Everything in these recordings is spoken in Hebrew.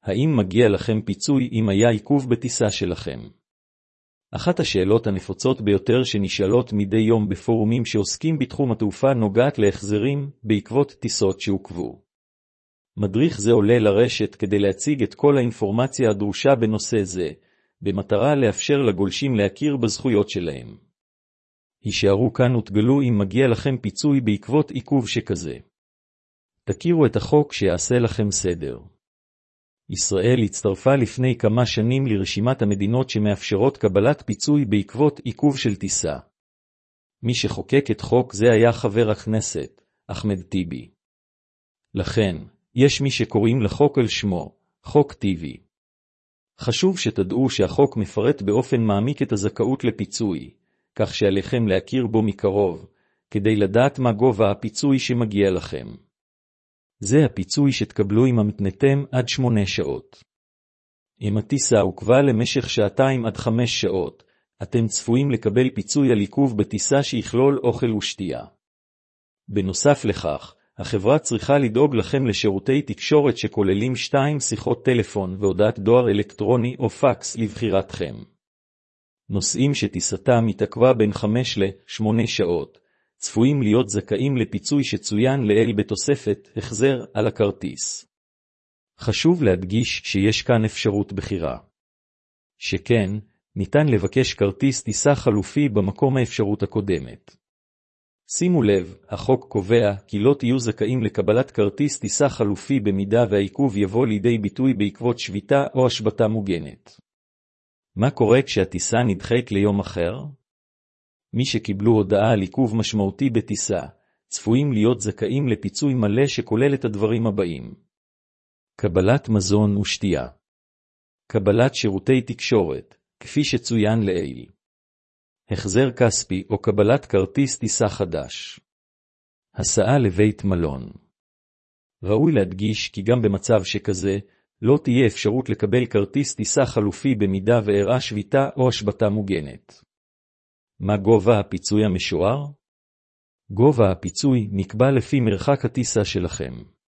האם מגיע לכם פיצוי אם היה עיכוב בטיסה שלכם? אחת השאלות הנפוצות ביותר שנשאלות מדי יום בפורומים שעוסקים בתחום התעופה נוגעת להחזרים בעקבות טיסות שעוכבו. מדריך זה עולה לרשת כדי להציג את כל האינפורמציה הדרושה בנושא זה, במטרה לאפשר לגולשים להכיר בזכויות שלהם. הישארו כאן ותגלו אם מגיע לכם פיצוי בעקבות עיכוב שכזה. תכירו את החוק שיעשה לכם סדר. ישראל הצטרפה לפני כמה שנים לרשימת המדינות שמאפשרות קבלת פיצוי בעקבות עיכוב של טיסה. מי שחוקק את חוק זה היה חבר הכנסת, אחמד טיבי. לכן, יש מי שקוראים לחוק על שמו, חוק טיבי. חשוב שתדעו שהחוק מפרט באופן מעמיק את הזכאות לפיצוי, כך שעליכם להכיר בו מקרוב, כדי לדעת מה גובה הפיצוי שמגיע לכם. זה הפיצוי שתקבלו אם המתנתם עד 8 שעות. אם הטיסה עוכבה למשך 2 עד 5 שעות, אתם צפויים לקבל פיצוי על עיכוב בטיסה שיכלול אוכל ושתייה. בנוסף לכך, החברה צריכה לדאוג לכם לשירותי תקשורת שכוללים 2 שיחות טלפון והודעת דואר אלקטרוני או פקס לבחירתכם. נוסעים שטיסתם התעכבה בין 5 ל-8 שעות, צפויים להיות זכאים לפיצוי שצוין לעיל בתוספת החזר על הכרטיס. חשוב להדגיש שיש כאן אפשרות בחירה. שכן, ניתן לבקש כרטיס טיסה חלופי במקום האפשרות הקודמת. שימו לב, החוק קובע כי לא תהיו זכאים לקבלת כרטיס טיסה חלופי במידה והעיכוב יבוא לידי ביטוי בעקבות שביתה או השבתה מוגנת. מה קורה כשהטיסה נדחית ליום אחר? מי שקיבלו הודעה על עיכוב משמעותי בטיסה, צפויים להיות זכאים לפיצוי מלא שכולל את הדברים הבאים. קבלת מזון ושתייה. קבלת שירותי תקשורת, כפי שצוין לעיל. החזר כספי או קבלת כרטיס טיסה חדש. הסעה לבית מלון. ראוי להדגיש כי גם במצב שכזה, לא תהיה אפשרות לקבל כרטיס טיסה חלופי במידה ואירעה שביתה או השבתה מוגנת. מה גובה הפיצוי המשוער? גובה הפיצוי נקבע לפי מרחק הטיסה שלכם.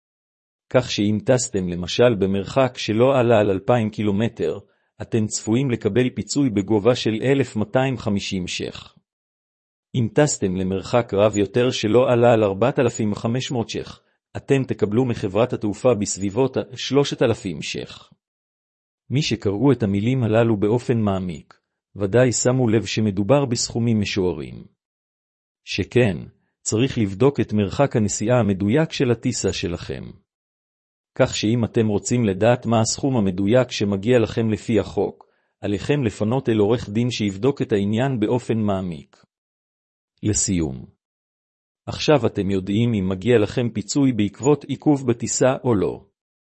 כך שאם טסתם למשל במרחק שלא עלה על 2,000 קילומטר, אתם צפויים לקבל פיצוי בגובה של 1,250 ש"ח. אם טסתם למרחק רב יותר שלא עלה על 4,500 ש"ח, אתם תקבלו מחברת התעופה בסביבות 3,000 ש"ח. מי שקראו את המילים הללו באופן מעמיק, ודאי שמו לב שמדובר בסכומים משוערים. שכן, צריך לבדוק את מרחק הנסיעה המדויק של הטיסה שלכם. כך שאם אתם רוצים לדעת מה הסכום המדויק שמגיע לכם לפי החוק, עליכם לפנות אל עורך דין שיבדוק את העניין באופן מעמיק. לסיום. עכשיו אתם יודעים אם מגיע לכם פיצוי בעקבות עיכוב בטיסה או לא.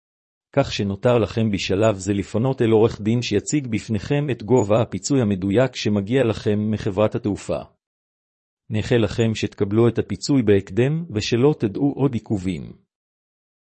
כך שנותר לכם בשלב זה לפנות אל עורך דין שיציג בפניכם את גובה הפיצוי המדויק שמגיע לכם מחברת התעופה. נאחל לכם שתקבלו את הפיצוי בהקדם ושלא תדעו עוד עיכובים.